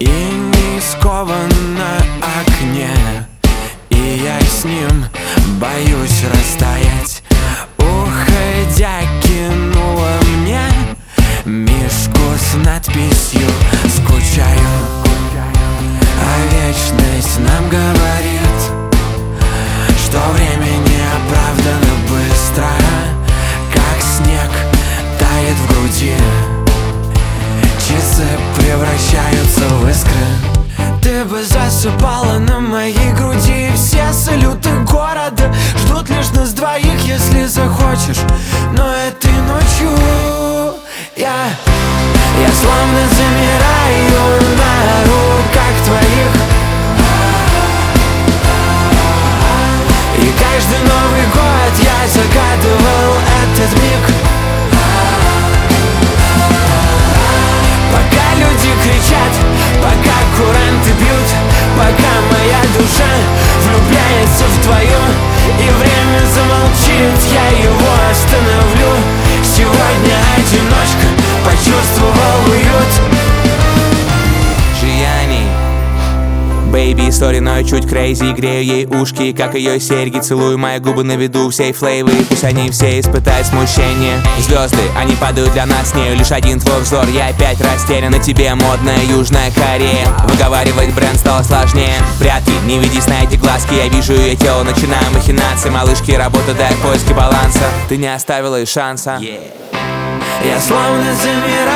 и не скован на окне, и я с ним боюсь растаять. Уходя, кинула мне мишку с надписью «Скучаю». А вечность нам говорит, что время неоправданно быстро, как снег тает в груди. Часы превращаются в искры. Ты бы засыпала на моей груди, и все салюты города ждут лишь нас двоих, если захочешь. Но этой ночью я словно замираю на руках твоих. И каждый Новый год я загадывал этот миг. Пока люди кричат, пока куранты бьют, пока моя душа влюбляется в твою, и время замолчит, я его остановлю. Сегодня одиночка почувствовал уют. Жияни Baby story, но я чуть crazy. Грею ей ушки, как ее серьги. Целую мои губы на виду всей флейвы. Пусть они все испытают смущение. Звезды, они падают для нас с нею. Лишь один твой взор, я опять растерян. На тебе модная Южная Корея. Выговаривать бренд стало сложнее. Прятки, не ведись на эти глазки. Я вижу ее тело, начинаю махинации. Малышки, работа, дай в поиске баланса. Ты не оставила и шанса. Я словно замираю